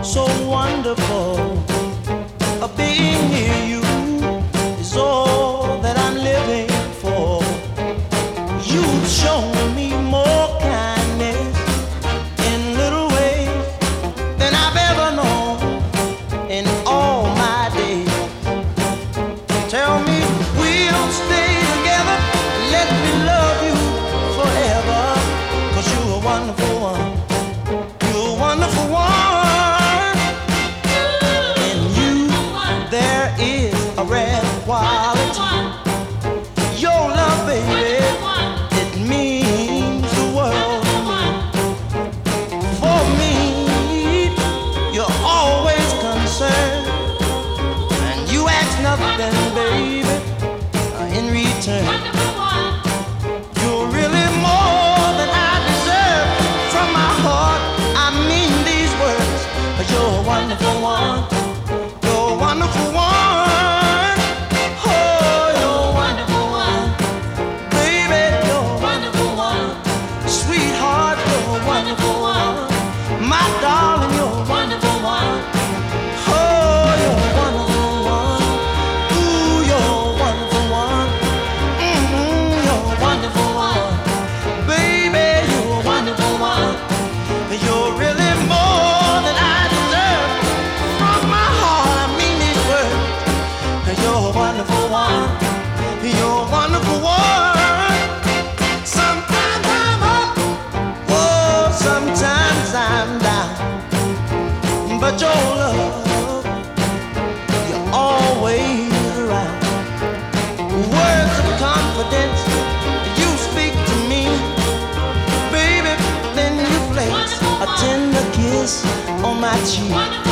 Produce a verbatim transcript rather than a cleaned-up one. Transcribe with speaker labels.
Speaker 1: so wonderful. Uh, being near you is all that I'm living for. You've shown me more kindness in little ways than I've ever known in all my days. Tell me we'll stay together, let me love you forever, 'cause you're a wonderful one, you're a wonderful one. In you there is a rare quality. Your love, baby, it means the world to me. For me, you're always concerned, and you ask nothing, baby, in return. You're really more than I deserve. From my heart, I mean these words. You're a wonderful one. You're a wonderful one. Oh, you're a wonderful one. Baby, you're a wonderful one. Sweetheart, you're a wonderful one. My darling, you're a wonderful one. Oh, you're a wonderful one. Ooh, you're a wonderful one. Mm-hmm, you're a wonderful one. Baby, you're a wonderful one. You're really more than I deserve. From my heart, I mean these words. You're a wonderful one. You're a wonderful one. Sometimes I'm up, whoa, sometimes I'm down. But your love, you're always around. Words of confidence, you speak to me, baby. Then you place a tender kiss on my cheek.